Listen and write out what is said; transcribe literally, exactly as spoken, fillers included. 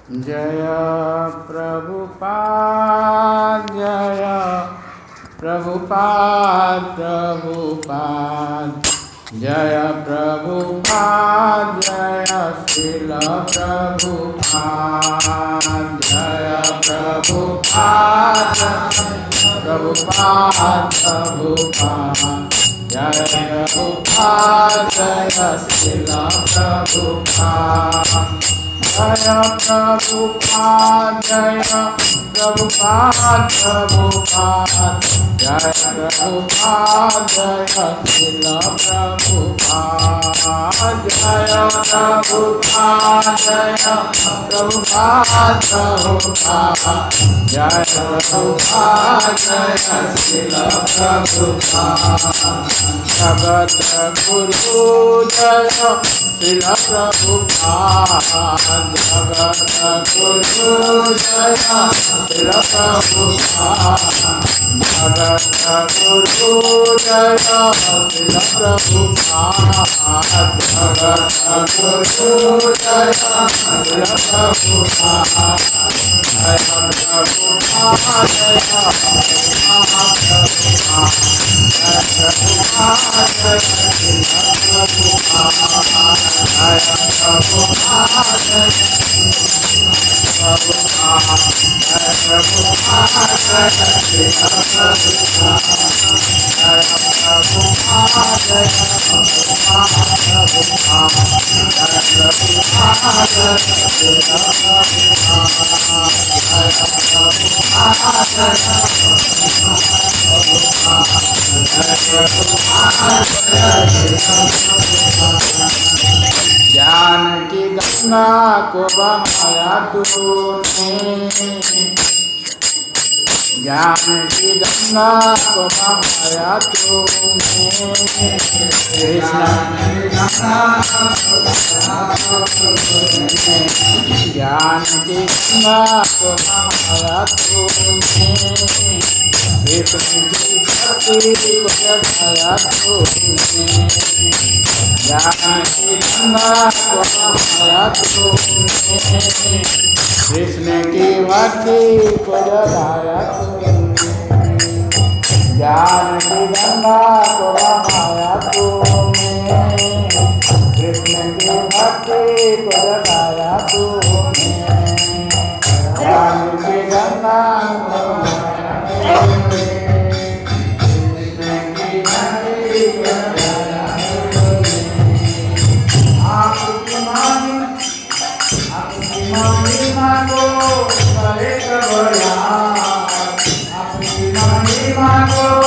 जय प्रभुपाद जय प्रभुपाद प्रभुपाद जय प्रभुपाद जय श्रील प्रभुपाद जय प्रभुपाद प्रभुपाद प्रभुपाद जय प्रभुपाद जय श्रील प्रभुपाद जय प्रभुपाद जय प्रभुपाद प्रभुपाद जय प्रभुपाद जय श्रील प्रभुपाद जय प्रभुपाद जय प्रभुपाद प्रभुपाद जय प्रभुपाद जय श्रील प्रभुपाद जगत गुरु जय श्रील प्रभुपाद जगत गुरु जय श्रील प्रभुपाद जगत गुरु जय श्रील प्रभुपाद जगत गुरु जय श्रील प्रभुपाद जय प्रभुपाद जय प्रभुपाद जय प्रभुपाद जय श्रील प्रभुपाद जय प्रभुपाद जय प्रभुपाद जय प्रभुपाद जय श्रील प्रभुपाद जय प्रभुपाद जय प्रभुपाद प्रभुपाद जय प्रभुपाद जय श्रील प्रभुपाद जय प्रभुपाद जय ज्ञान की गंगा को बहाया तूने ज्ञान की गंगा को बहाया तूने कृष्ण ज्ञान की गंगा को बहाया तूने कृष्ण की भक्ति को जगाया तूने ज्ञान की गंगा को बहाया तूने कृष्ण की भक्ति को जगाया तूने ज्ञान की गंगा को बहाया तूने कृष्ण की भक्ति को जगाया तूने ज्ञान की गंगा को बहाया तूने कृष्ण की भक्ति को जगाया तूने आपकी मानी आपकी महिमा को करे कबूला आपकी महिमा को